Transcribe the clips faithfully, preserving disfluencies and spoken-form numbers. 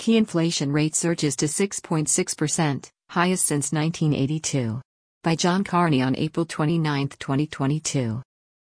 Key inflation rate surges to six point six percent, highest since nineteen eighty-two. By John Carney on April twenty-ninth, twenty twenty-two.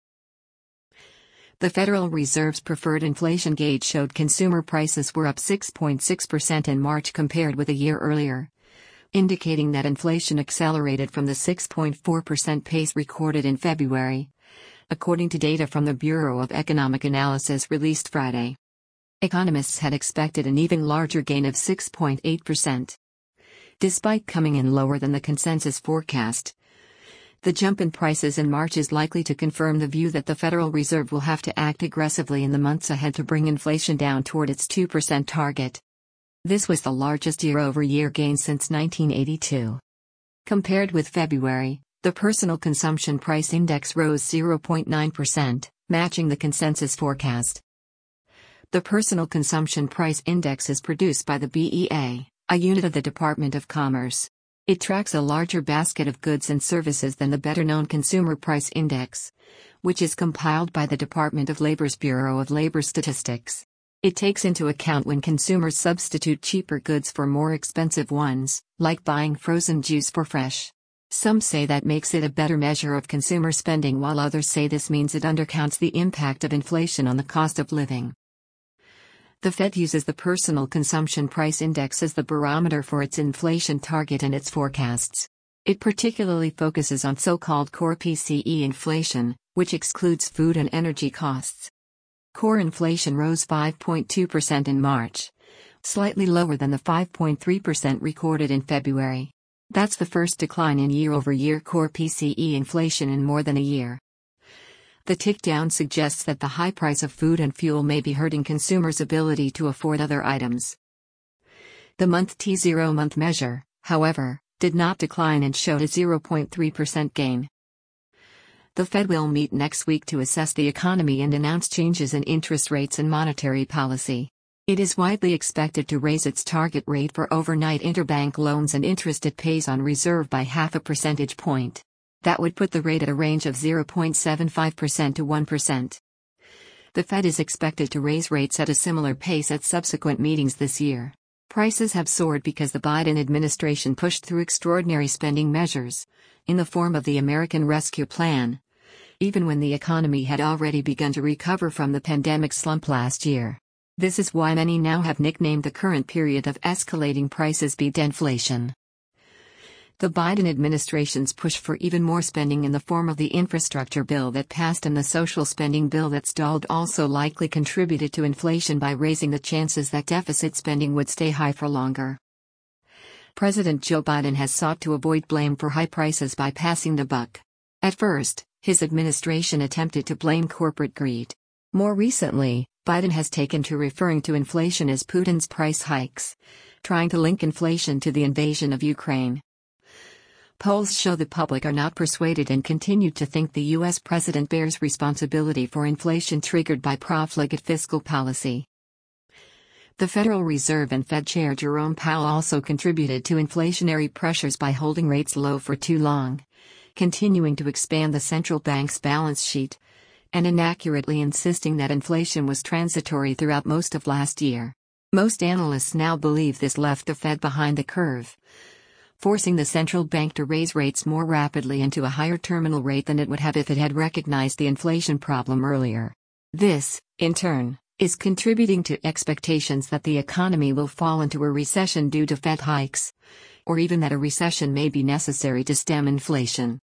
The Federal Reserve's preferred inflation gauge showed consumer prices were up six point six percent in March compared with a year earlier, indicating that inflation accelerated from the six point four percent pace recorded in February, according to data from the Bureau of Economic Analysis released Friday. Economists had expected an even larger gain of six point eight percent. Despite coming in lower than the consensus forecast, the jump in prices in March is likely to confirm the view that the Federal Reserve will have to act aggressively in the months ahead to bring inflation down toward its two percent target. This was the largest year-over-year gain since nineteen eighty-two. Compared with February, the Personal Consumption Price Index rose zero point nine percent, matching the consensus forecast. The Personal Consumption Price Index is produced by the B E A, a unit of the Department of Commerce. It tracks a larger basket of goods and services than the better-known Consumer Price Index, which is compiled by the Department of Labor's Bureau of Labor Statistics. It takes into account when consumers substitute cheaper goods for more expensive ones, like buying frozen juice for fresh. Some say that makes it a better measure of consumer spending, while others say this means it undercounts the impact of inflation on the cost of living. The Fed uses the Personal Consumption Price Index as the barometer for its inflation target and its forecasts. It particularly focuses on so-called core P C E inflation, which excludes food and energy costs. Core inflation rose five point two percent in March, slightly lower than the five point three percent recorded in February. That's the first decline in year-over-year core P C E inflation in more than a year. The tick down suggests that the high price of food and fuel may be hurting consumers' ability to afford other items. The month T zero month measure, however, did not decline and showed a zero point three percent gain. The Fed will meet next week to assess the economy and announce changes in interest rates and monetary policy. It is widely expected to raise its target rate for overnight interbank loans and interest it pays on reserve by half a percentage point. That would put the rate at a range of zero point seven five percent to one percent. The Fed is expected to raise rates at a similar pace at subsequent meetings this year. Prices have soared because the Biden administration pushed through extraordinary spending measures, in the form of the American Rescue Plan, even when the economy had already begun to recover from the pandemic slump last year. This is why many now have nicknamed the current period of escalating prices "Bideflation." The Biden administration's push for even more spending in the form of the infrastructure bill that passed and the social spending bill that stalled also likely contributed to inflation by raising the chances that deficit spending would stay high for longer. President Joe Biden has sought to avoid blame for high prices by passing the buck. At first, his administration attempted to blame corporate greed. More recently, Biden has taken to referring to inflation as Putin's price hikes, trying to link inflation to the invasion of Ukraine. Polls show the public are not persuaded and continue to think the U S president bears responsibility for inflation triggered by profligate fiscal policy. The Federal Reserve and Fed Chair Jerome Powell also contributed to inflationary pressures by holding rates low for too long, continuing to expand the central bank's balance sheet, and inaccurately insisting that inflation was transitory throughout most of last year. Most analysts now believe this left the Fed behind the curve, forcing the central bank to raise rates more rapidly and to a higher terminal rate than it would have if it had recognized the inflation problem earlier. This, in turn, is contributing to expectations that the economy will fall into a recession due to Fed hikes, or even that a recession may be necessary to stem inflation.